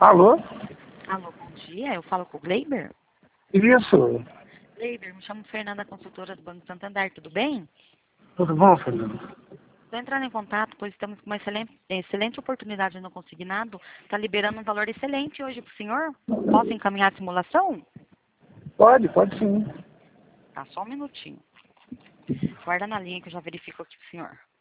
Alô? Alô, bom dia. Eu falo com o Gleiber. Isso. Gleiber, me chamo Fernanda, consultora do Banco Santander. Tudo bem? Tudo bom, Fernando? Estou entrando em contato, pois estamos com uma excelente oportunidade no consignado. Está liberando um valor excelente hoje para o senhor. Posso encaminhar a simulação? Pode sim. Tá, só um minutinho. Guarda na linha que eu já verifico aqui para o senhor.